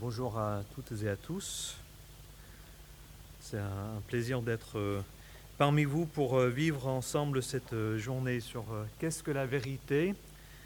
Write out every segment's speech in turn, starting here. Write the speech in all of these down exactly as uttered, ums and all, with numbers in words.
Bonjour à toutes et à tous. C'est un plaisir d'être parmi vous pour vivre ensemble cette journée sur qu'est-ce que la vérité.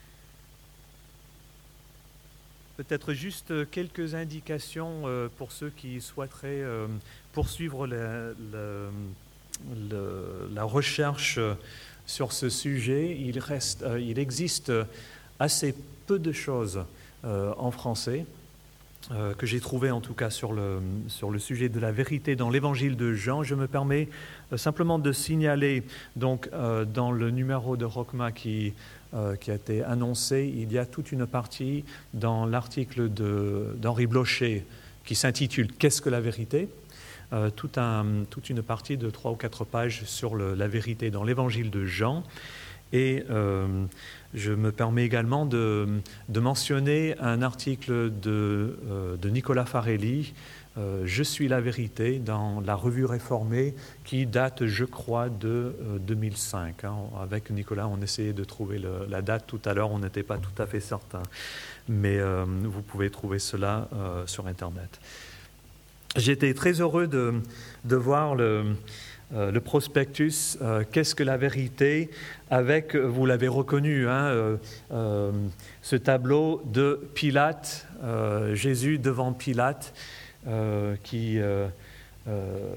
Peut-être juste quelques indications pour ceux qui souhaiteraient poursuivre la, la, la, la recherche sur ce sujet. Il, reste, il existe assez peu de choses en français. Euh, que j'ai trouvé en tout cas sur le, sur le sujet de la vérité dans l'évangile de Jean. Je me permets euh, simplement de signaler, donc euh, dans le numéro de Rockma qui, euh, qui a été annoncé, il y a toute une partie dans l'article de, d'Henri Blocher qui s'intitule « Qu'est-ce que la vérité ?» euh, tout un, toute une partie de trois ou quatre pages sur le, la vérité dans l'évangile de Jean. Et euh, je me permets également de, de mentionner un article de, euh, de Nicolas Farelli, euh, « Je suis la vérité » dans la Revue réformée qui date, je crois, de euh, deux mille cinq. Hein. Avec Nicolas, on essayait de trouver le, la date tout à l'heure, on n'était pas tout à fait certain. Mais euh, vous pouvez trouver cela euh, sur Internet. J'étais très heureux de, de voir le... Euh, le prospectus, euh, qu'est-ce que la vérité, avec, vous l'avez reconnu, hein, euh, euh, ce tableau de Pilate, euh, Jésus devant Pilate, euh, qui, euh, euh,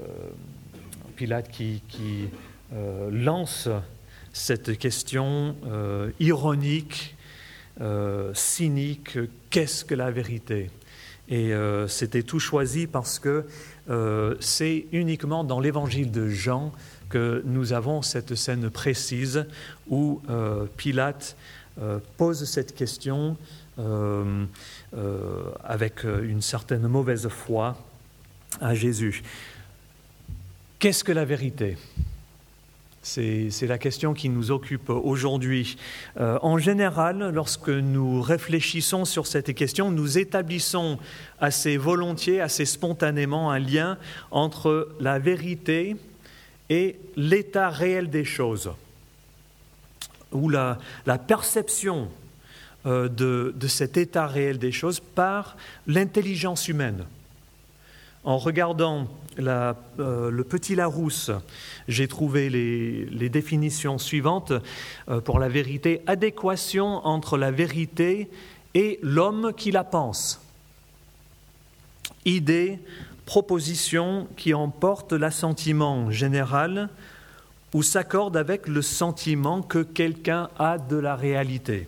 Pilate qui, qui euh, lance cette question euh, ironique, euh, cynique, qu'est-ce que la vérité ? Et euh, c'était tout choisi parce que euh, c'est uniquement dans l'évangile de Jean que nous avons cette scène précise où euh, Pilate euh, pose cette question euh, euh, avec une certaine mauvaise foi à Jésus. Qu'est-ce que la vérité ? C'est, c'est la question qui nous occupe aujourd'hui. Euh, en général, lorsque nous réfléchissons sur cette question, nous établissons assez volontiers, assez spontanément un lien entre la vérité et l'état réel des choses, ou la, la perception euh, de, de cet état réel des choses par l'intelligence humaine. En regardant la, euh, le petit Larousse, j'ai trouvé les, les définitions suivantes euh, pour la vérité. Adéquation entre la vérité et l'homme qui la pense. Idée, proposition qui emporte l'assentiment général ou s'accorde avec le sentiment que quelqu'un a de la réalité.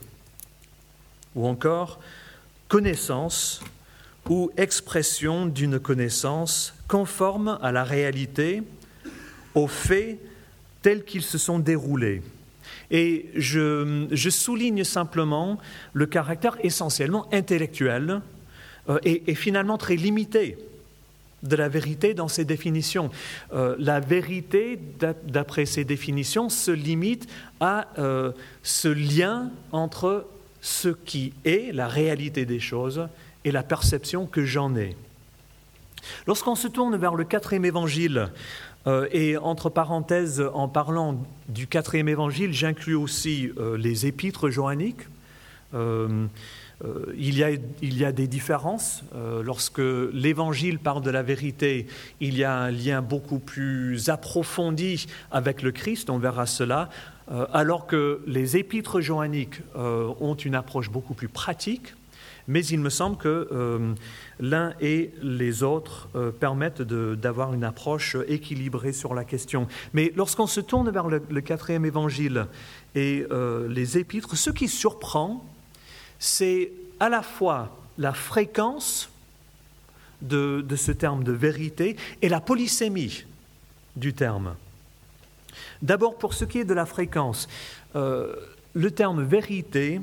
Ou encore, connaissance ou expression d'une connaissance conforme à la réalité, aux faits tels qu'ils se sont déroulés. Et je, je souligne simplement le caractère essentiellement intellectuel euh, et, et finalement très limité de la vérité dans ses définitions. Euh, la vérité, d'après ces définitions, se limite à euh, ce lien entre ce qui est la réalité des choses et la perception que j'en ai. Lorsqu'on se tourne vers le quatrième évangile, euh, et entre parenthèses, en parlant du quatrième évangile, j'inclus aussi euh, les épîtres johanniques. Euh, euh, il, y a, il y a des différences. Euh, lorsque l'évangile parle de la vérité, il y a un lien beaucoup plus approfondi avec le Christ, on verra cela, euh, alors que les épîtres johanniques euh, ont une approche beaucoup plus pratique. Mais il me semble que euh, l'un et les autres euh, permettent de, d'avoir une approche équilibrée sur la question. Mais lorsqu'on se tourne vers le, le quatrième évangile et euh, les épîtres, ce qui surprend, c'est à la fois la fréquence de, de ce terme de vérité et la polysémie du terme. D'abord, pour ce qui est de la fréquence, euh, le terme vérité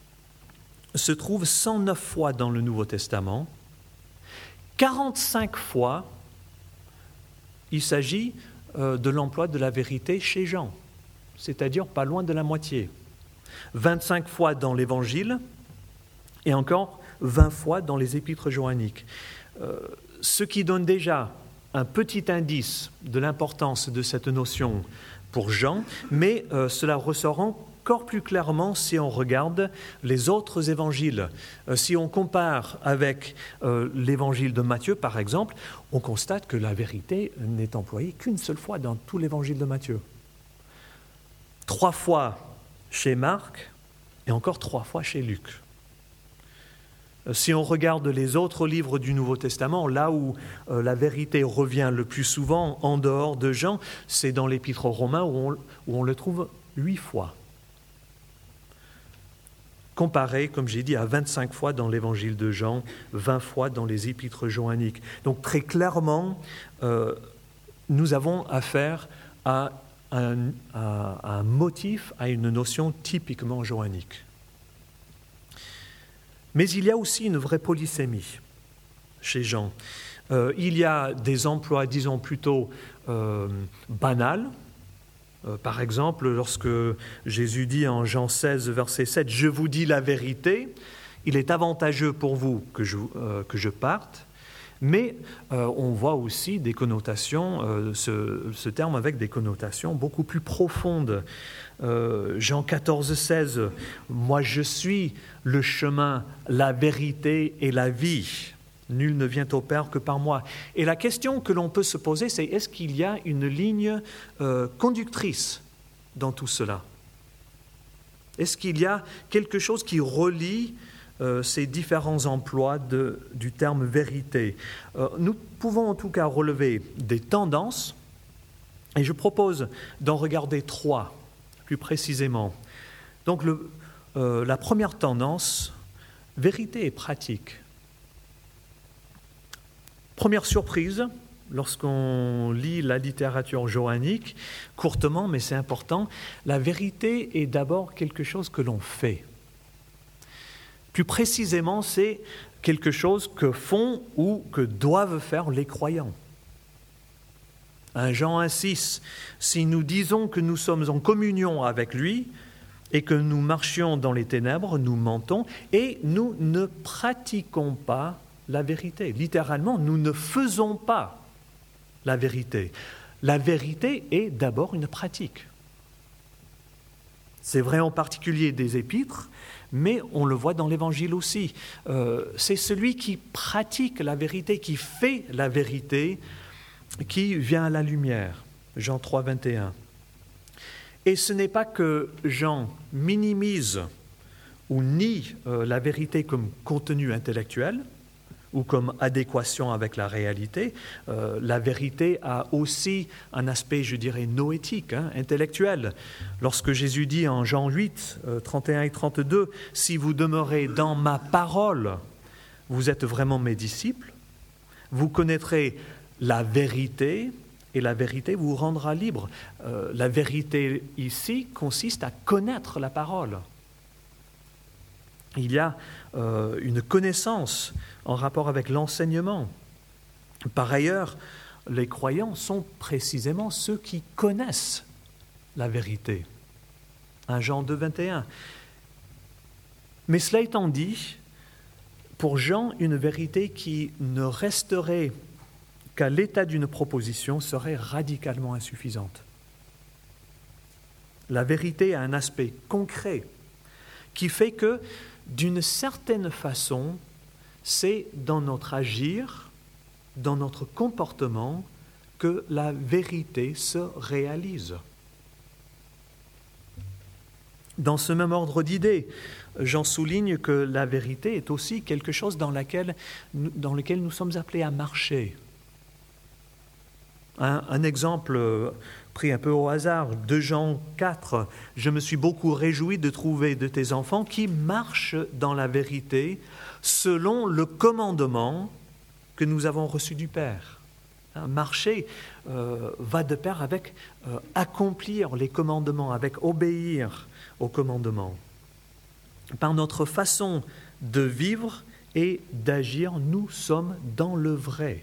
se trouve cent neuf fois dans le Nouveau Testament. quarante-cinq fois, il s'agit euh, de l'emploi de la vérité chez Jean, c'est-à-dire pas loin de la moitié. vingt-cinq fois dans l'Évangile et encore vingt fois dans les épîtres johanniques. Euh, ce qui donne déjà un petit indice de l'importance de cette notion pour Jean, mais euh, cela ressort encore plus clairement si on regarde les autres évangiles. Euh, si on compare avec euh, l'évangile de Matthieu, par exemple, on constate que la vérité n'est employée qu'une seule fois dans tout l'évangile de Matthieu. Trois fois chez Marc et encore trois fois chez Luc. Si on regarde les autres livres du Nouveau Testament, là où euh, la vérité revient le plus souvent en dehors de Jean, c'est dans l'Épître aux Romains où on, où on le trouve huit fois. Comparé, comme j'ai dit, à vingt-cinq fois dans l'Évangile de Jean, vingt fois dans les Épîtres joanniques. Donc très clairement, euh, nous avons affaire à un, à, à un motif, à une notion typiquement joannique. Mais il y a aussi une vraie polysémie chez Jean. Euh, il y a des emplois, disons plutôt, euh, banals. Euh, par exemple, lorsque Jésus dit en Jean seize, verset sept, « Je vous dis la vérité, il est avantageux pour vous que je, euh, que je parte », mais euh, on voit aussi des connotations, euh, ce, ce terme avec des connotations beaucoup plus profondes. Euh, Jean quatorze, seize, « Moi je suis le chemin, la vérité et la vie. Nul ne vient au Père que par moi. » Et la question que l'on peut se poser, c'est est-ce qu'il y a une ligne euh, conductrice dans tout cela ? Est-ce qu'il y a quelque chose qui relie euh, ces différents emplois de, du terme vérité ? euh, Nous pouvons en tout cas relever des tendances, et je propose d'en regarder trois plus précisément. Donc le, euh, la première tendance, vérité et pratique. Première surprise, lorsqu'on lit la littérature joannique, courtement, mais c'est important, la vérité est d'abord quelque chose que l'on fait. Plus précisément, c'est quelque chose que font ou que doivent faire les croyants. un Jean un six, si nous disons que nous sommes en communion avec lui et que nous marchions dans les ténèbres, nous mentons et nous ne pratiquons pas la vérité. Littéralement, nous ne faisons pas la vérité. La vérité est d'abord une pratique. C'est vrai en particulier des épîtres, mais on le voit dans l'Évangile aussi. Euh, c'est celui qui pratique la vérité, qui fait la vérité, qui vient à la lumière. Jean trois, vingt et un. Et ce n'est pas que Jean minimise ou nie euh, la vérité comme contenu intellectuel ou comme adéquation avec la réalité. Euh, la vérité a aussi un aspect, je dirais, noétique, hein, intellectuel. Lorsque Jésus dit en Jean huit, euh, trente et un et trente-deux, « Si vous demeurez dans ma parole, vous êtes vraiment mes disciples, vous connaîtrez la vérité, et la vérité vous rendra libre. Euh, » La vérité ici consiste à connaître la parole. Il y a euh, une connaissance en rapport avec l'enseignement. Par ailleurs, les croyants sont précisément ceux qui connaissent la vérité. un Jean deux, vingt et un. Mais cela étant dit, pour Jean, une vérité qui ne resterait qu'à l'état d'une proposition serait radicalement insuffisante. La vérité a un aspect concret qui fait que, d'une certaine façon, c'est dans notre agir, dans notre comportement, que la vérité se réalise. Dans ce même ordre d'idées, j'en souligne que la vérité est aussi quelque chose dans, laquelle, dans lequel nous sommes appelés à marcher. Un, un exemple pris un peu au hasard, deux Jean quatre, « Je me suis beaucoup réjoui de trouver de tes enfants qui marchent dans la vérité selon le commandement que nous avons reçu du Père. » Marcher euh, va de pair avec euh, accomplir les commandements, avec obéir aux commandements. Par notre façon de vivre et d'agir, nous sommes dans le vrai.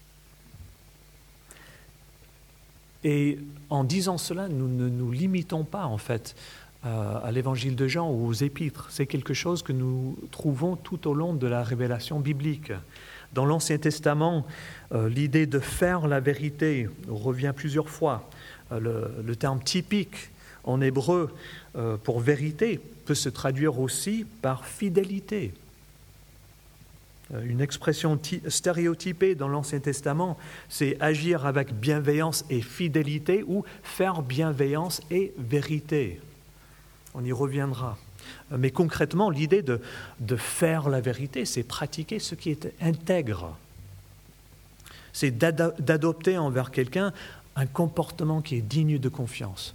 Et en disant cela, nous ne nous limitons pas en fait à l'évangile de Jean ou aux épîtres. C'est quelque chose que nous trouvons tout au long de la révélation biblique. Dans l'Ancien Testament, euh, l'idée de faire la vérité revient plusieurs fois. Euh, le, le terme typique en hébreu euh, pour vérité peut se traduire aussi par fidélité. Euh, une expression ti- stéréotypée dans l'Ancien Testament, c'est agir avec bienveillance et fidélité ou faire bienveillance et vérité. On y reviendra. Mais concrètement, l'idée de, de faire la vérité, c'est pratiquer ce qui est intègre. C'est d'ado- d'adopter envers quelqu'un un comportement qui est digne de confiance.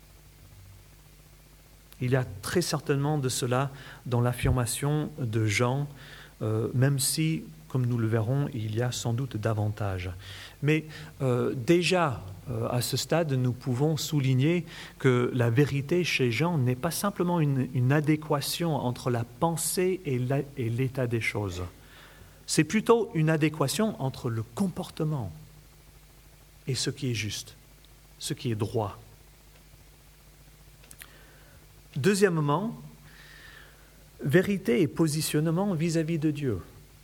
Il y a très certainement de cela dans l'affirmation de Jean, euh, même si, comme nous le verrons, il y a sans doute davantage. Mais euh, déjà, euh, à ce stade, nous pouvons souligner que la vérité chez Jean n'est pas simplement une, une adéquation entre la pensée et, la, et l'état des choses. C'est plutôt une adéquation entre le comportement et ce qui est juste, ce qui est droit. Deuxièmement, vérité et positionnement vis-à-vis de Dieu.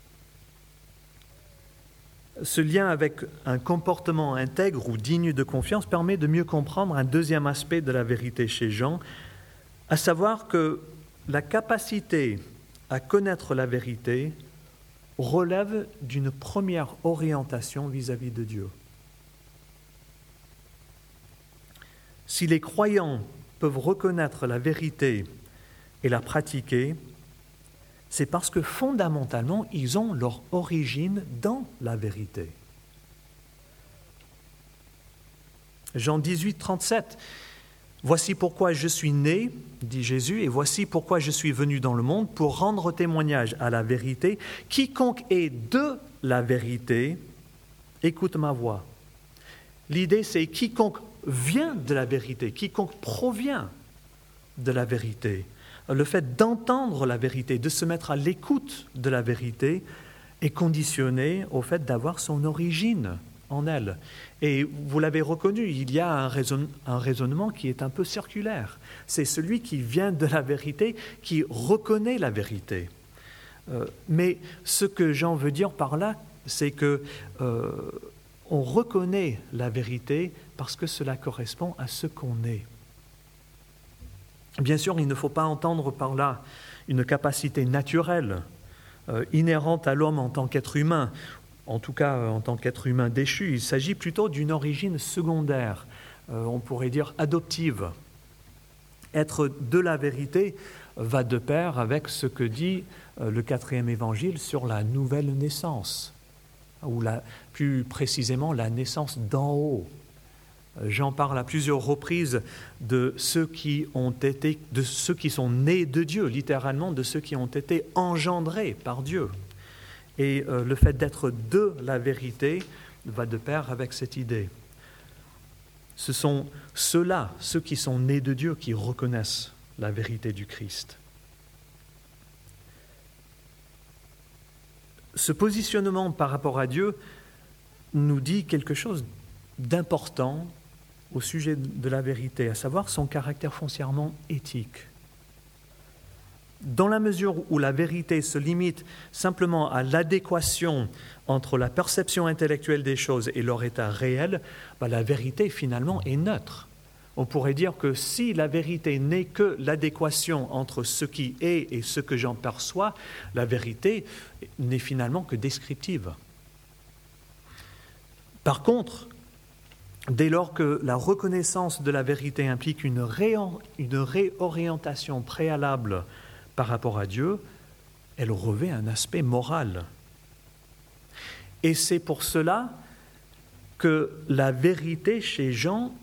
Ce lien avec un comportement intègre ou digne de confiance permet de mieux comprendre un deuxième aspect de la vérité chez Jean, à savoir que la capacité à connaître la vérité relève d'une première orientation vis-à-vis de Dieu. Si les croyants peuvent reconnaître la vérité et la pratiquer, c'est parce que fondamentalement, ils ont leur origine dans la vérité. Jean dix-huit, trente-sept. « Voici pourquoi je suis né, dit Jésus, et voici pourquoi je suis venu dans le monde, pour rendre témoignage à la vérité. Quiconque est de la vérité, écoute ma voix. » L'idée, c'est quiconque vient de la vérité, quiconque provient de la vérité. Le fait d'entendre la vérité, de se mettre à l'écoute de la vérité, est conditionné au fait d'avoir son origine en elle. Et vous l'avez reconnu, il y a un, raison, un raisonnement qui est un peu circulaire. C'est celui qui vient de la vérité, qui reconnaît la vérité. Euh, mais ce que Jean veut dire par là, c'est que euh, on reconnaît la vérité parce que cela correspond à ce qu'on est. Bien sûr, il ne faut pas entendre par là une capacité naturelle, euh, inhérente à l'homme en tant qu'être humain, en tout cas euh, en tant qu'être humain déchu. Il s'agit plutôt d'une origine secondaire, euh, on pourrait dire adoptive. Être de la vérité va de pair avec ce que dit euh, le quatrième évangile sur la nouvelle naissance, ou la, plus précisément la naissance d'en haut. Jean parle à plusieurs reprises de ceux qui ont été, de ceux qui sont nés de Dieu, littéralement de ceux qui ont été engendrés par Dieu. Et euh, le fait d'être de la vérité va de pair avec cette idée. Ce sont ceux-là, ceux qui sont nés de Dieu, qui reconnaissent la vérité du Christ. Ce positionnement par rapport à Dieu nous dit quelque chose d'important au sujet de la vérité, à savoir son caractère foncièrement éthique. Dans la mesure où la vérité se limite simplement à l'adéquation entre la perception intellectuelle des choses et leur état réel, bah la vérité finalement est neutre. On pourrait dire que si la vérité n'est que l'adéquation entre ce qui est et ce que j'en perçois, la vérité n'est finalement que descriptive. Par contre, dès lors que la reconnaissance de la vérité implique une, réor- une réorientation préalable par rapport à Dieu, elle revêt un aspect moral. Et c'est pour cela que la vérité chez Jean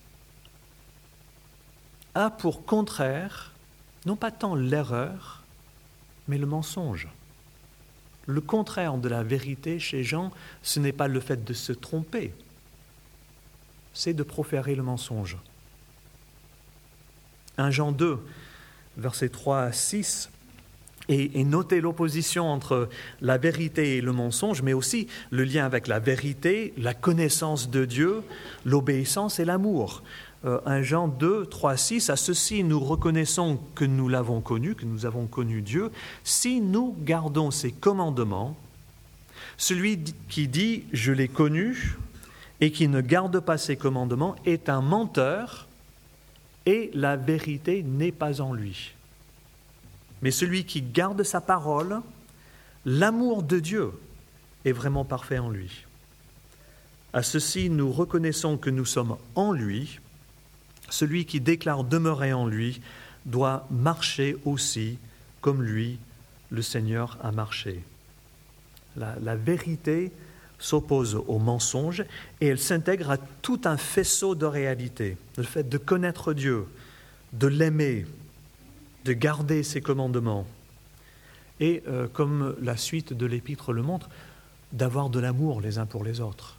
a pour contraire, non pas tant l'erreur, mais le mensonge. Le contraire de la vérité chez Jean, ce n'est pas le fait de se tromper, c'est de proférer le mensonge. premier Jean deux, versets trois à six, et, et notez l'opposition entre la vérité et le mensonge, mais aussi le lien avec la vérité, la connaissance de Dieu, l'obéissance et l'amour. Euh, premier Jean deux, trois à six, à ceci nous reconnaissons que nous l'avons connu, que nous avons connu Dieu, si nous gardons ses commandements. Celui qui dit « je l'ai connu » et qui ne garde pas ses commandements est un menteur, et la vérité n'est pas en lui. Mais celui qui garde sa parole, l'amour de Dieu est vraiment parfait en lui. À ceci, nous reconnaissons que nous sommes en lui. Celui qui déclare demeurer en lui doit marcher aussi comme lui, le Seigneur, a marché. La, la vérité s'oppose au mensonge et elle s'intègre à tout un faisceau de réalités. Le fait de connaître Dieu, de l'aimer, de garder ses commandements et, euh, comme la suite de l'épître le montre, d'avoir de l'amour les uns pour les autres.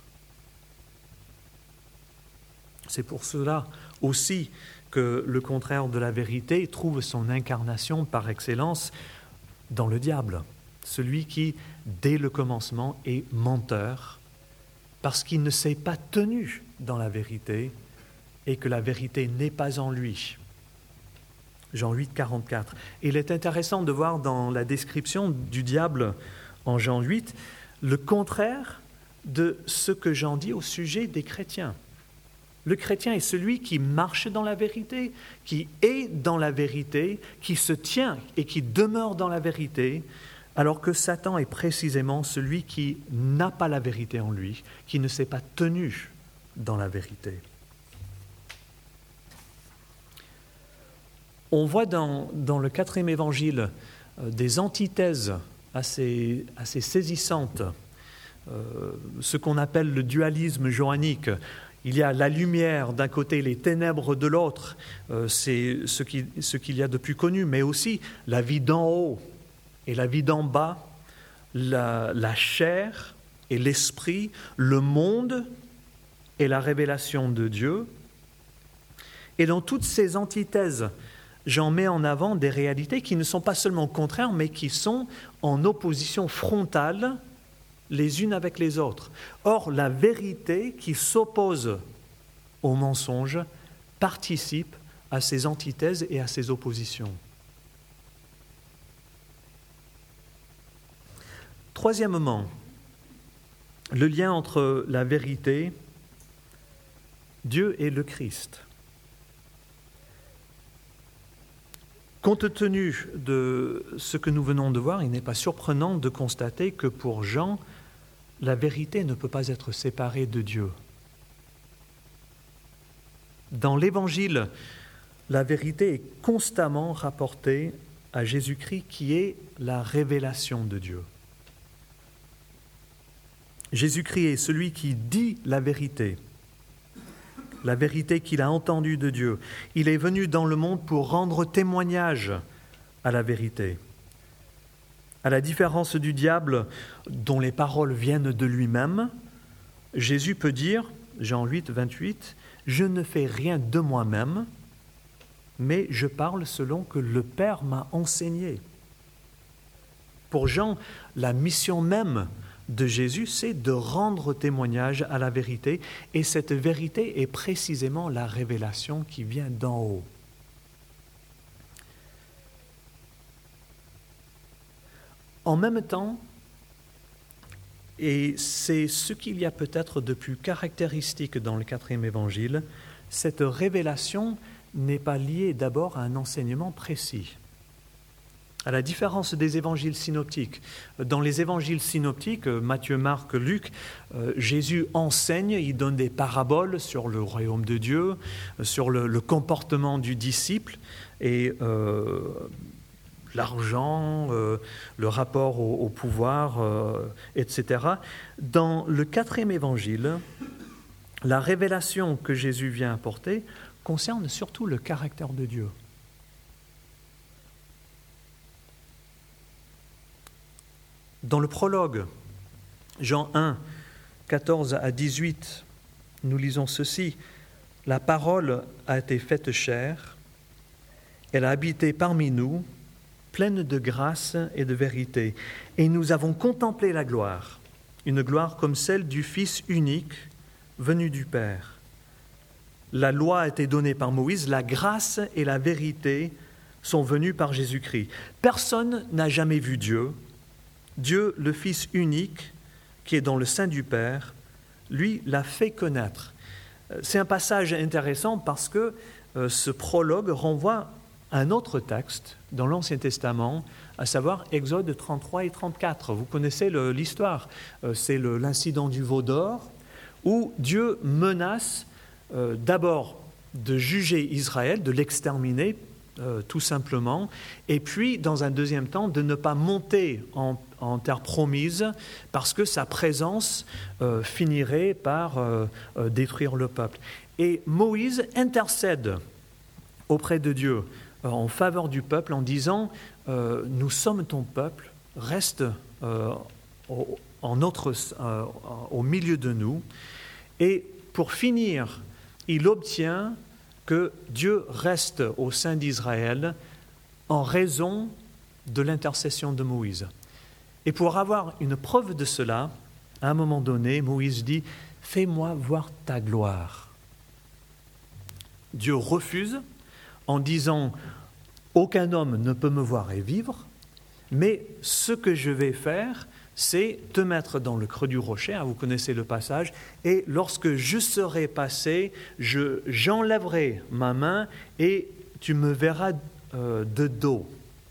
C'est pour cela aussi que le contraire de la vérité trouve son incarnation par excellence dans le diable, celui qui, dès le commencement, est menteur, parce qu'il ne s'est pas tenu dans la vérité et que la vérité n'est pas en lui. Jean huit, quarante-quatre. Il est intéressant de voir dans la description du diable en Jean huit le contraire de ce que Jean dit au sujet des chrétiens. Le chrétien est celui qui marche dans la vérité, qui est dans la vérité, qui se tient et qui demeure dans la vérité, alors que Satan est précisément celui qui n'a pas la vérité en lui, qui ne s'est pas tenu dans la vérité. On voit dans, dans le quatrième évangile euh, des antithèses assez, assez saisissantes, euh, ce qu'on appelle le dualisme johannique. Il y a la lumière d'un côté, les ténèbres de l'autre, euh, c'est ce, qui, ce qu'il y a de plus connu, mais aussi la vie d'en haut et la vie d'en bas, la, la chair et l'esprit, le monde et la révélation de Dieu. Et dans toutes ces antithèses, j'en mets en avant des réalités qui ne sont pas seulement contraires, mais qui sont en opposition frontale les unes avec les autres. Or, la vérité qui s'oppose au mensonge participe à ces antithèses et à ces oppositions. Troisièmement, le lien entre la vérité, Dieu et le Christ. Compte tenu de ce que nous venons de voir, il n'est pas surprenant de constater que pour Jean, la vérité ne peut pas être séparée de Dieu. Dans l'Évangile, la vérité est constamment rapportée à Jésus-Christ qui est la révélation de Dieu. Jésus-Christ est celui qui dit la vérité, la vérité qu'il a entendue de Dieu. Il est venu dans le monde pour rendre témoignage à la vérité. À la différence du diable, dont les paroles viennent de lui-même, Jésus peut dire, Jean huit, vingt-huit, « Je ne fais rien de moi-même, mais je parle selon que le Père m'a enseigné. » Pour Jean, la mission même de Jésus, c'est de rendre témoignage à la vérité, et cette vérité est précisément la révélation qui vient d'en haut. En même temps, et c'est ce qu'il y a peut-être de plus caractéristique dans le quatrième évangile, cette révélation n'est pas liée d'abord à un enseignement précis. À la différence des évangiles synoptiques, dans les évangiles synoptiques, Matthieu, Marc, Luc, Jésus enseigne, il donne des paraboles sur le royaume de Dieu, sur le, le comportement du disciple et euh, l'argent, euh, le rapport au, au pouvoir, euh, et cetera. Dans le quatrième évangile, la révélation que Jésus vient apporter concerne surtout le caractère de Dieu. Dans le prologue, Jean un, quatorze à dix-huit, nous lisons ceci. « La parole a été faite chair, elle a habité parmi nous, pleine de grâce et de vérité, et nous avons contemplé la gloire, une gloire comme celle du Fils unique venu du Père. La loi a été donnée par Moïse, la grâce et la vérité sont venues par Jésus-Christ. Personne n'a jamais vu Dieu. Dieu, le Fils unique, qui est dans le sein du Père, lui l'a fait connaître. » C'est un passage intéressant parce que euh, ce prologue renvoie à un autre texte dans l'Ancien Testament, à savoir Exode trente-trois et trente-quatre. Vous connaissez le, l'histoire, euh, c'est le, l'incident du veau d'or, où Dieu menace euh, d'abord de juger Israël, de l'exterminer euh, tout simplement, et puis dans un deuxième temps de ne pas monter en, en terre promise parce que sa présence euh, finirait par euh, euh, détruire le peuple. Et Moïse intercède auprès de Dieu euh, en faveur du peuple en disant euh, « Nous sommes ton peuple, reste euh, au, en notre, euh, au milieu de nous. » Et pour finir, il obtient que Dieu reste au sein d'Israël en raison de l'intercession de Moïse. Et pour avoir une preuve de cela, à un moment donné, Moïse dit « Fais-moi voir ta gloire ». Dieu refuse en disant « Aucun homme ne peut me voir et vivre, mais ce que je vais faire, c'est te mettre dans le creux du rocher, hein, vous connaissez le passage, et lorsque je serai passé, je, j'enlèverai ma main et tu me verras euh, de dos. »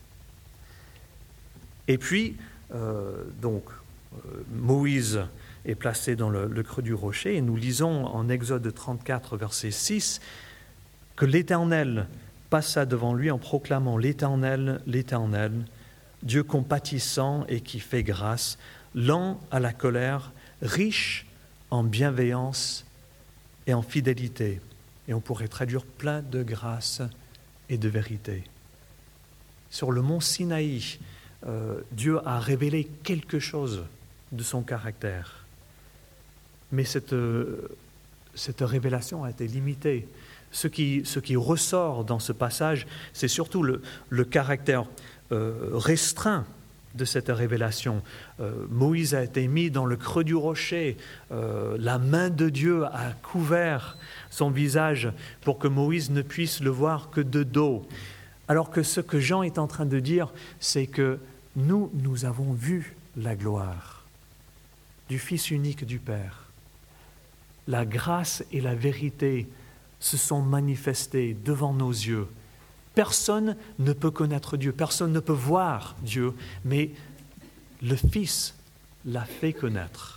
Et puis, euh, donc, euh, Moïse est placé dans le, le creux du rocher, et nous lisons en Exode trente-quatre, verset six, que l'Éternel passa devant lui en proclamant « L'Éternel, l'Éternel, Dieu compatissant et qui fait grâce, lent à la colère, riche en bienveillance et en fidélité. » Et on pourrait traduire plein de grâce et de vérité. Sur le mont Sinaï, euh, Dieu a révélé quelque chose de son caractère. Mais cette, euh, cette révélation a été limitée. Ce qui, ce qui ressort dans ce passage, c'est surtout le, le caractère euh, restreint de cette révélation. Euh, Moïse a été mis dans le creux du rocher, euh, la main de Dieu a couvert son visage pour que Moïse ne puisse le voir que de dos. Alors que ce que Jean est en train de dire, c'est que nous, nous avons vu la gloire du Fils unique du Père. La grâce et la vérité se sont manifestées devant nos yeux. Personne ne peut connaître Dieu, personne ne peut voir Dieu, mais le Fils l'a fait connaître.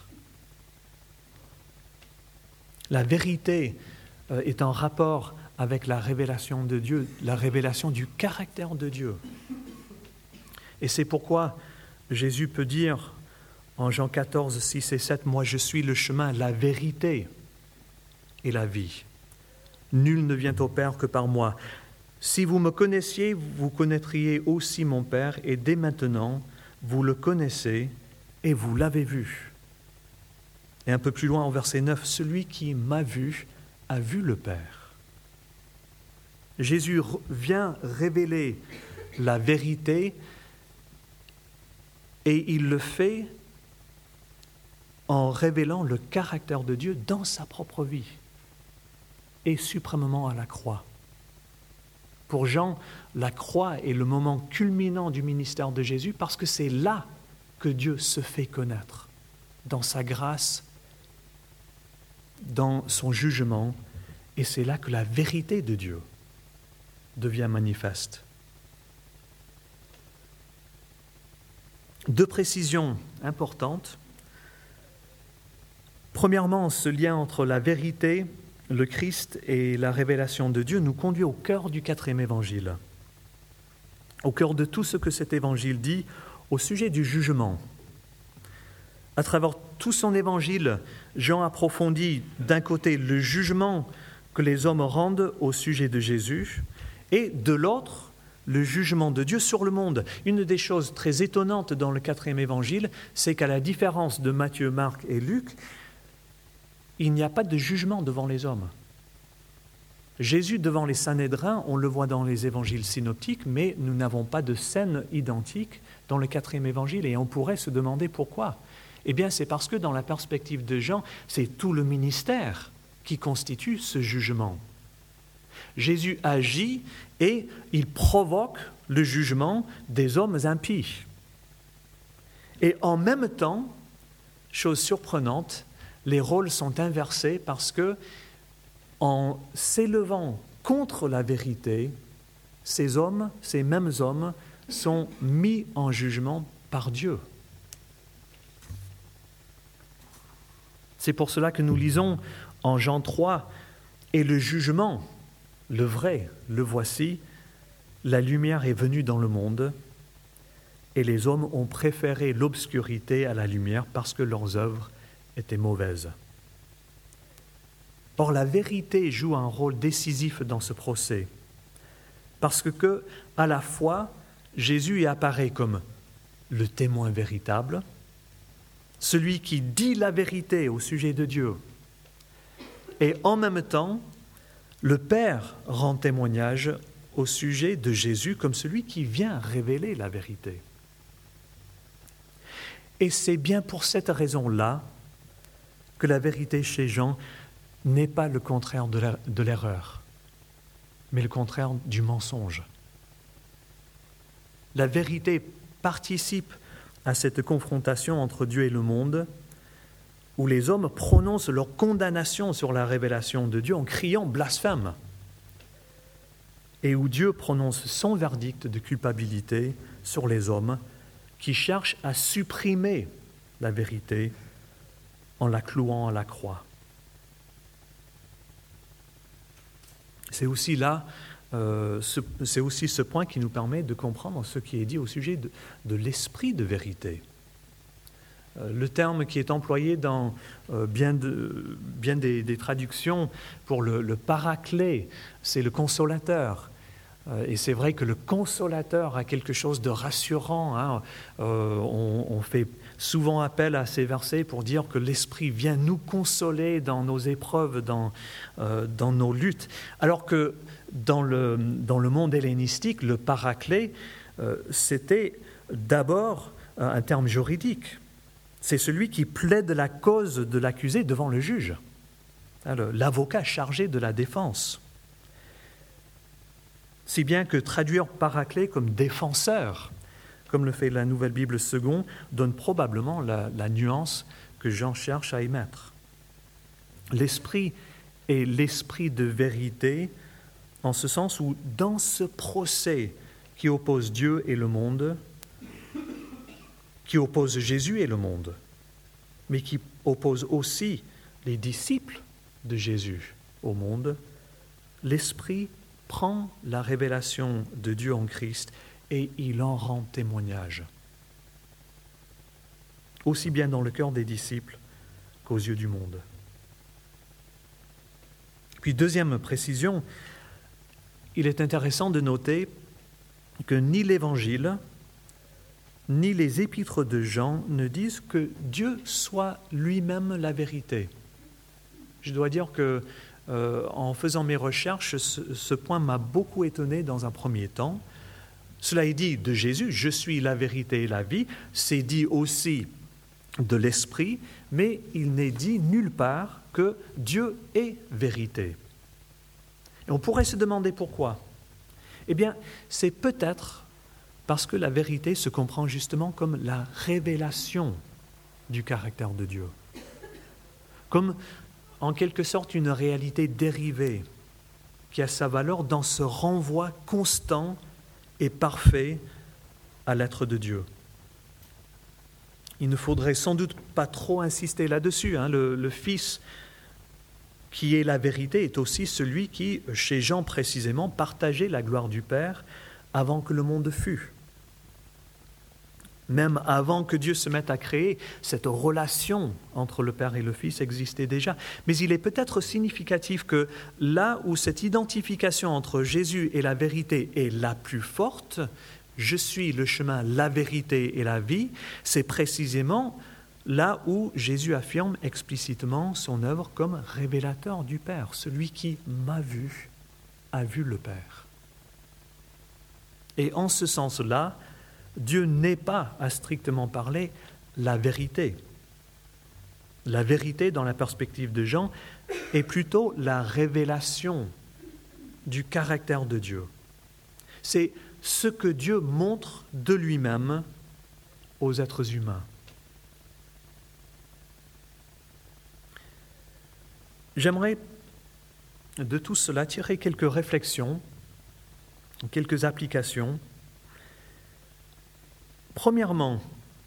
La vérité euh, est en rapport avec la révélation de Dieu, la révélation du caractère de Dieu. Et c'est pourquoi Jésus peut dire en Jean quatorze, six et sept, « Moi je suis le chemin, la vérité et la vie. Nul ne vient au Père que par moi. Si vous me connaissiez, vous connaîtriez aussi mon Père, et dès maintenant, vous le connaissez et vous l'avez vu. » Et un peu plus loin, en verset neuf, « Celui qui m'a vu a vu le Père. » Jésus vient révéler la vérité et il le fait en révélant le caractère de Dieu dans sa propre vie et suprêmement à la croix. Pour Jean, la croix est le moment culminant du ministère de Jésus parce que c'est là que Dieu se fait connaître, dans sa grâce, dans son jugement, et c'est là que la vérité de Dieu devient manifeste. Deux précisions importantes. Premièrement, ce lien entre la vérité, le Christ et la révélation de Dieu nous conduit au cœur du quatrième évangile, au cœur de tout ce que cet évangile dit au sujet du jugement. À travers tout son évangile, Jean approfondit d'un côté le jugement que les hommes rendent au sujet de Jésus et de l'autre, le jugement de Dieu sur le monde. Une des choses très étonnantes dans le quatrième évangile, c'est qu'à la différence de Matthieu, Marc et Luc, il n'y a pas de jugement devant les hommes. Jésus devant les Sanhédrins, on le voit dans les évangiles synoptiques, mais nous n'avons pas de scène identique dans le quatrième évangile et on pourrait se demander pourquoi. Eh bien, c'est parce que dans la perspective de Jean, c'est tout le ministère qui constitue ce jugement. Jésus agit et il provoque le jugement des hommes impies. Et en même temps, chose surprenante, les rôles sont inversés parce que, en s'élevant contre la vérité, ces hommes, ces mêmes hommes, sont mis en jugement par Dieu. C'est pour cela que nous lisons en Jean trois, « Et le jugement, le vrai, le voici, la lumière est venue dans le monde, et les hommes ont préféré l'obscurité à la lumière parce que leurs œuvres étaient mauvaises. » Or, la vérité joue un rôle décisif dans ce procès, parce que, à la fois, Jésus y apparaît comme le témoin véritable, celui qui dit la vérité au sujet de Dieu, et en même temps, le Père rend témoignage au sujet de Jésus comme celui qui vient révéler la vérité. Et c'est bien pour cette raison-là que la vérité chez Jean n'est pas le contraire de l'erreur, mais le contraire du mensonge. La vérité participe à cette confrontation entre Dieu et le monde, où les hommes prononcent leur condamnation sur la révélation de Dieu en criant blasphème, et où Dieu prononce son verdict de culpabilité sur les hommes qui cherchent à supprimer la vérité en la clouant à la croix. C'est aussi là, euh, ce, c'est aussi ce point qui nous permet de comprendre ce qui est dit au sujet de, de l'esprit de vérité. Euh, le terme qui est employé dans euh, bien, de, bien des, des traductions pour le, le paraclet, c'est le consolateur. Euh, et c'est vrai que le consolateur a quelque chose de rassurant. Hein. Euh, on, on fait souvent appel à ces versets pour dire que l'Esprit vient nous consoler dans nos épreuves, dans, euh, dans nos luttes. Alors que dans le, dans le monde hellénistique, le paraclet, euh, c'était d'abord un terme juridique. C'est celui qui plaide la cause de l'accusé devant le juge, alors, l'avocat chargé de la défense. Si bien que traduire paraclet comme défenseur, comme le fait la Nouvelle Bible seconde, donne probablement la, la nuance que Jean cherche à émettre. L'esprit est l'esprit de vérité, en ce sens où, dans ce procès qui oppose Dieu et le monde, qui oppose Jésus et le monde, mais qui oppose aussi les disciples de Jésus au monde, l'Esprit prend la révélation de Dieu en Christ et il en rend témoignage, aussi bien dans le cœur des disciples qu'aux yeux du monde. Puis deuxième précision, il est intéressant de noter que ni l'Évangile, ni les épîtres de Jean ne disent que Dieu soit lui-même la vérité. Je dois dire que euh, en faisant mes recherches, ce, ce point m'a beaucoup étonné dans un premier temps. Cela est dit de Jésus, je suis la vérité et la vie, c'est dit aussi de l'Esprit, mais il n'est dit nulle part que Dieu est vérité. Et on pourrait se demander pourquoi. Eh bien, c'est peut-être parce que la vérité se comprend justement comme la révélation du caractère de Dieu, comme en quelque sorte une réalité dérivée qui a sa valeur dans ce renvoi constant et parfait à l'être de Dieu. Il ne faudrait sans doute pas trop insister là-dessus. Hein. Le, le Fils qui est la vérité est aussi celui qui, chez Jean précisément, partageait la gloire du Père avant que le monde fût. Même avant que Dieu se mette à créer, cette relation entre le Père et le Fils existait déjà. Mais il est peut-être significatif que là où cette identification entre Jésus et la vérité est la plus forte, je suis le chemin, la vérité et la vie, c'est précisément là où Jésus affirme explicitement son œuvre comme révélateur du Père. Celui qui m'a vu a vu le Père. Et en ce sens-là, Dieu n'est pas, à strictement parler, la vérité. La vérité, dans la perspective de Jean, est plutôt la révélation du caractère de Dieu. C'est ce que Dieu montre de lui-même aux êtres humains. J'aimerais de tout cela, tirer quelques réflexions, quelques applications. Premièrement,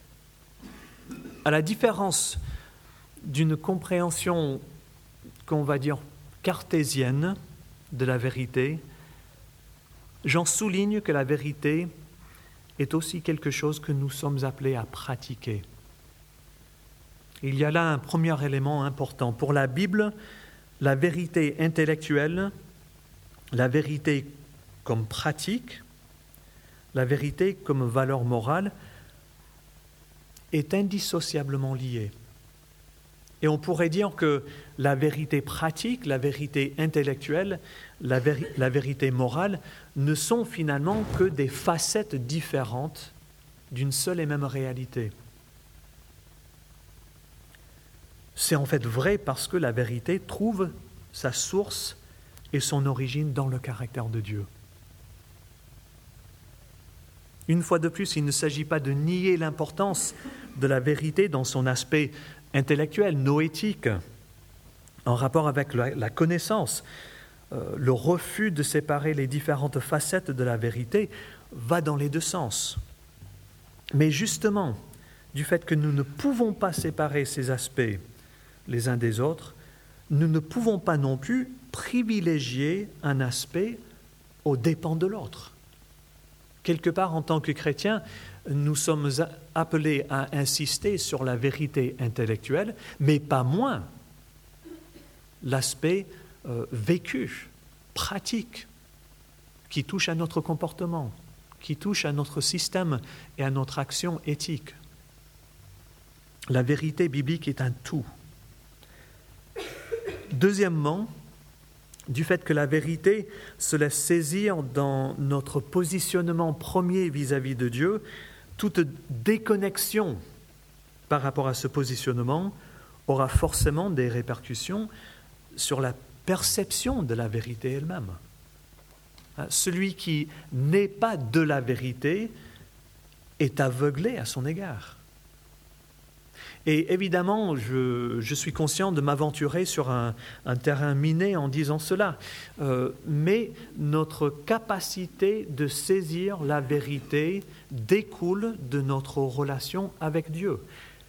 à la différence d'une compréhension qu'on va dire cartésienne de la vérité, j'en souligne que la vérité est aussi quelque chose que nous sommes appelés à pratiquer. Il y a là un premier élément important. Pour la Bible, la vérité intellectuelle, la vérité comme pratique, la vérité comme valeur morale est indissociablement liée. Et on pourrait dire que la vérité pratique, la vérité intellectuelle, la, véri- la vérité morale ne sont finalement que des facettes différentes d'une seule et même réalité. C'est en fait vrai parce que la vérité trouve sa source et son origine dans le caractère de Dieu. Une fois de plus, il ne s'agit pas de nier l'importance de la vérité dans son aspect intellectuel, noétique, en rapport avec la, la connaissance. Euh, le refus de séparer les différentes facettes de la vérité va dans les deux sens. Mais justement, du fait que nous ne pouvons pas séparer ces aspects les uns des autres, nous ne pouvons pas non plus privilégier un aspect aux dépens de l'autre. Quelque part, en tant que chrétiens, nous sommes appelés à insister sur la vérité intellectuelle, mais pas moins l'aspect euh, vécu, pratique, qui touche à notre comportement, qui touche à notre système et à notre action éthique. La vérité biblique est un tout. Deuxièmement, du fait que la vérité se laisse saisir dans notre positionnement premier vis-à-vis de Dieu, toute déconnexion par rapport à ce positionnement aura forcément des répercussions sur la perception de la vérité elle-même. Celui qui n'est pas de la vérité est aveuglé à son égard. Et évidemment, je, je suis conscient de m'aventurer sur un, un terrain miné en disant cela. Euh, mais notre capacité de saisir la vérité découle de notre relation avec Dieu.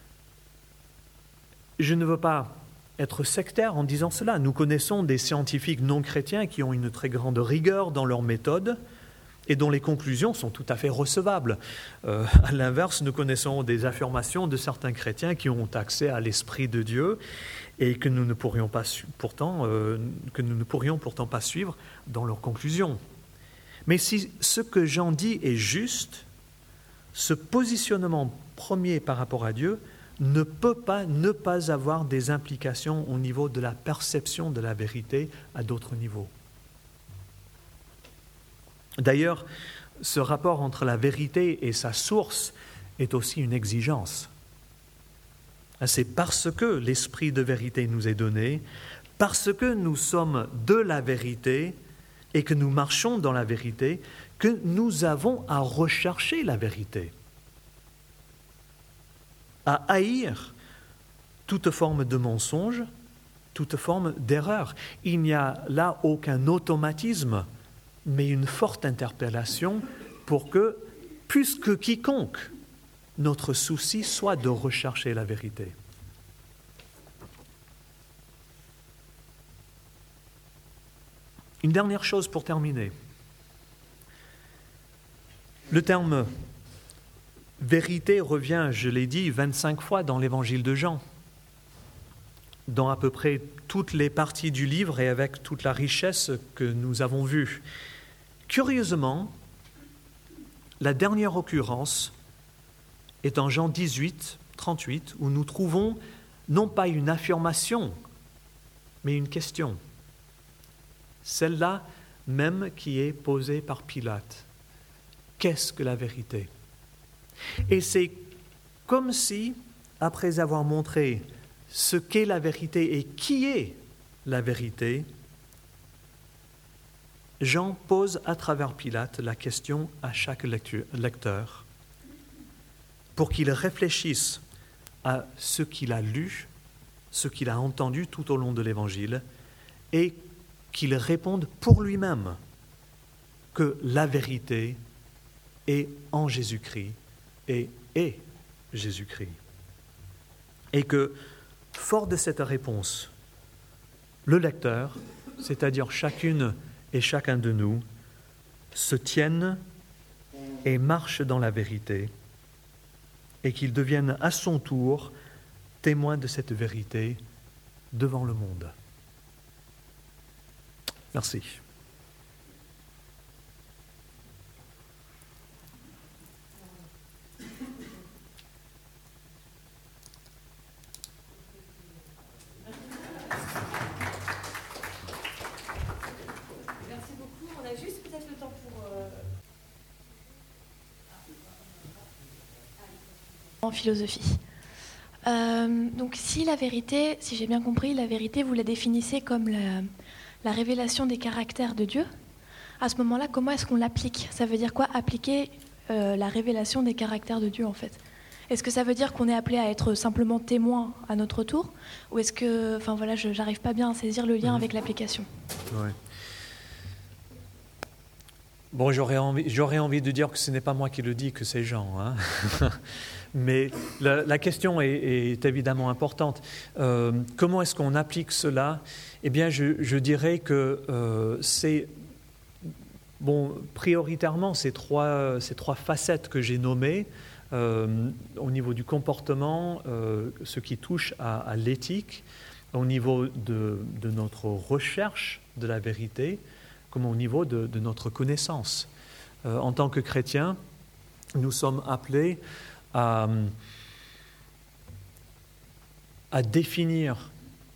Je ne veux pas être sectaire en disant cela. Nous connaissons des scientifiques non chrétiens qui ont une très grande rigueur dans leurs méthodes et dont les conclusions sont tout à fait recevables. Euh, à l'inverse, nous connaissons des affirmations de certains chrétiens qui ont accès à l'Esprit de Dieu et que nous ne pourrions pas su- pourtant, euh, que nous ne pourrions pourtant pas suivre dans leurs conclusions. Mais si ce que j'en dis est juste, ce positionnement premier par rapport à Dieu ne peut pas ne pas avoir des implications au niveau de la perception de la vérité à d'autres niveaux. D'ailleurs, ce rapport entre la vérité et sa source est aussi une exigence. C'est parce que l'esprit de vérité nous est donné, parce que nous sommes de la vérité et que nous marchons dans la vérité, que nous avons à rechercher la vérité, à haïr toute forme de mensonge, toute forme d'erreur. Il n'y a là aucun automatisme, mais une forte interpellation pour que, plus que quiconque, notre souci soit de rechercher la vérité. Une dernière chose pour terminer. Le terme vérité revient, je l'ai dit, vingt-cinq fois dans l'évangile de Jean, dans à peu près toutes les parties du livre et avec toute la richesse que nous avons vue. Curieusement, la dernière occurrence est en Jean dix-huit, trente-huit, où nous trouvons non pas une affirmation, mais une question. Celle-là même qui est posée par Pilate. Qu'est-ce que la vérité ? Et c'est comme si, après avoir montré ce qu'est la vérité et qui est la vérité, Jean pose à travers Pilate la question à chaque lecteur pour qu'il réfléchisse à ce qu'il a lu, ce qu'il a entendu tout au long de l'Évangile et qu'il réponde pour lui-même que la vérité est en Jésus-Christ et est Jésus-Christ. Et que, fort de cette réponse, le lecteur, c'est-à-dire chacune et chacun de nous, se tienne et marche dans la vérité, et qu'il devienne à son tour témoin de cette vérité devant le monde. Merci. Merci beaucoup. On a juste peut-être le temps pour... Euh... En philosophie. Euh, donc si la vérité, si j'ai bien compris, la vérité, vous la définissez comme la, la révélation des caractères de Dieu. À ce moment-là, comment est-ce qu'on l'applique ? Ça veut dire quoi, appliquer euh, la révélation des caractères de Dieu, en fait ? Est-ce que ça veut dire qu'on est appelé à être simplement témoin à notre tour ? Ou est-ce que, enfin voilà, je n'arrive pas bien à saisir le lien mmh. avec l'application ? Ouais. Bon, j'aurais envie, j'aurais envie de dire que ce n'est pas moi qui le dis, que c'est Jean. Hein. Mais la, la question est, est évidemment importante. Euh, comment est-ce qu'on applique cela ? Eh bien, je, je dirais que euh, c'est, bon, prioritairement, ces trois, ces trois facettes que j'ai nommées, euh, au niveau du comportement, euh, ce qui touche à, à l'éthique, au niveau de, de notre recherche de la vérité, comme au niveau de, de notre connaissance. Euh, en tant que chrétiens, nous sommes appelés à, à définir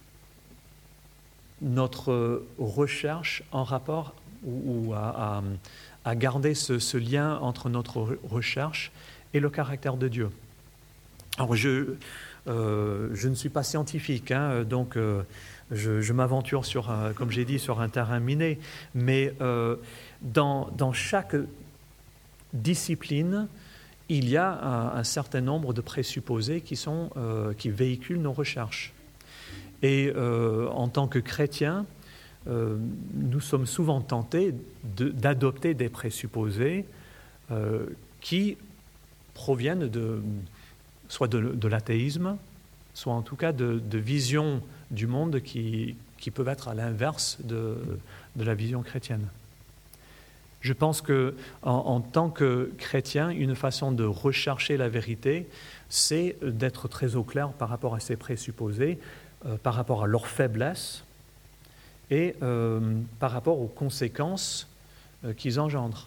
notre recherche en rapport ou, ou à, à, à garder ce, ce lien entre notre recherche et le caractère de Dieu. Alors, je, euh, je ne suis pas scientifique, hein, donc euh, je, je m'aventure sur, un, comme j'ai dit, sur un terrain miné, mais euh, dans, dans chaque discipline, il y a un, un certain nombre de présupposés qui, sont, euh, qui véhiculent nos recherches. Et euh, en tant que chrétiens, euh, nous sommes souvent tentés de, d'adopter des présupposés euh, qui proviennent de, soit de, de l'athéisme, soit en tout cas de, de visions du monde qui, qui peuvent être à l'inverse de, de la vision chrétienne. Je pense qu'en en tant que chrétien, une façon de rechercher la vérité, c'est d'être très au clair par rapport à ces présupposés, euh, par rapport à leurs faiblesses et euh, par rapport aux conséquences euh, qu'ils engendrent.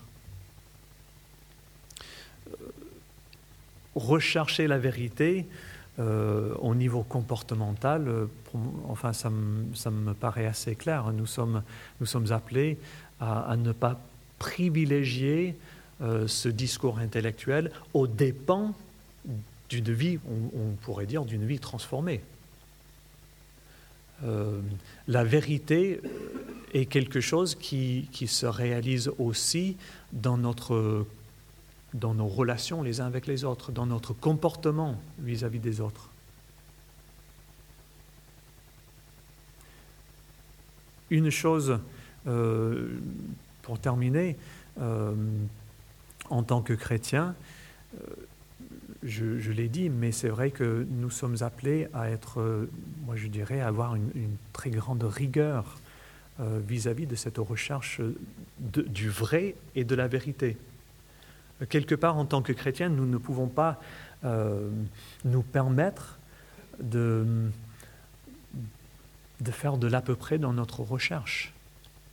Euh, rechercher la vérité euh, au niveau comportemental, euh, pour, enfin, ça me, ça me paraît assez clair. Nous sommes, nous sommes appelés à, à ne pas privilégier euh, ce discours intellectuel aux dépens d'une vie, on, on pourrait dire, d'une vie transformée. Euh, la vérité est quelque chose qui, qui se réalise aussi dans, notre, dans nos relations les uns avec les autres, dans notre comportement vis-à-vis des autres. Une chose, euh, pour terminer, euh, en tant que chrétien, euh, je, je l'ai dit, mais c'est vrai que nous sommes appelés à être, euh, moi je dirais, à avoir une, une très grande rigueur euh, vis-à-vis de cette recherche de, du vrai et de la vérité. Quelque part, en tant que chrétiens, nous ne pouvons pas euh, nous permettre de, de faire de l'à peu près dans notre recherche. Pourquoi ?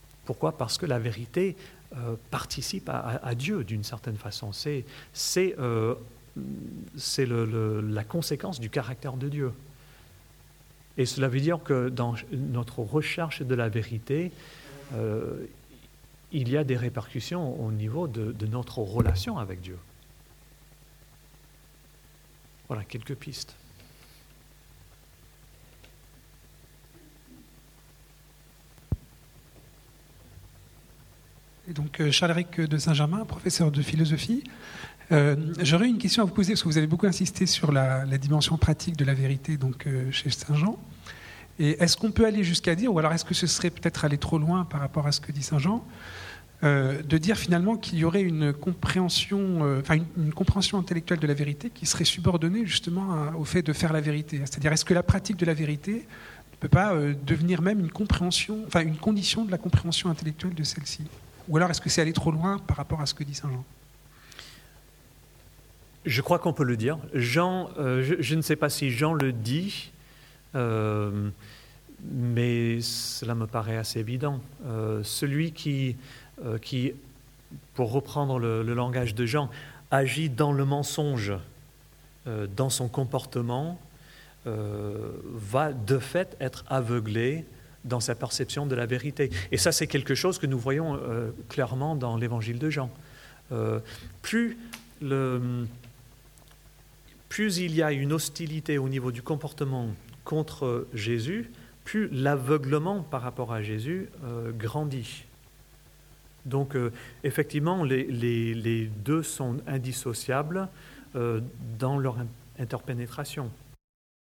Parce que la vérité euh, participe à, à, à Dieu d'une certaine façon. C'est, c'est, euh, c'est le, le, la conséquence du caractère de Dieu. Et cela veut dire que dans notre recherche de la vérité, euh, il y a des répercussions au niveau de, de notre relation avec Dieu. Voilà, quelques pistes. Et donc, Charles-Éric de Saint-Germain, professeur de philosophie. Euh, j'aurais une question à vous poser, parce que vous avez beaucoup insisté sur la, la dimension pratique de la vérité donc, euh, chez Saint Jean. Et est-ce qu'on peut aller jusqu'à dire, ou alors est-ce que ce serait peut-être aller trop loin par rapport à ce que dit saint Jean, euh, de dire finalement qu'il y aurait une compréhension, euh, enfin une, une compréhension intellectuelle de la vérité qui serait subordonnée justement à, au fait de faire la vérité. C'est-à-dire, est-ce que la pratique de la vérité ne peut pas euh, devenir même une compréhension, enfin une condition de la compréhension intellectuelle de celle-ci? Ou alors est-ce que c'est aller trop loin par rapport à ce que dit saint Jean? Je crois qu'on peut le dire. Jean, euh, je, je ne sais pas si Jean le dit, euh, mais cela me paraît assez évident. Euh, celui qui, euh, qui, pour reprendre le, le langage de Jean, agit dans le mensonge, euh, dans son comportement, euh, va de fait être aveuglé dans sa perception de la vérité. Et ça, c'est quelque chose que nous voyons euh, clairement dans l'évangile de Jean. Euh, plus le... Plus il y a une hostilité au niveau du comportement contre Jésus, plus l'aveuglement par rapport à Jésus euh, grandit. Donc, euh, effectivement, les, les, les deux sont indissociables euh, dans leur interpénétration.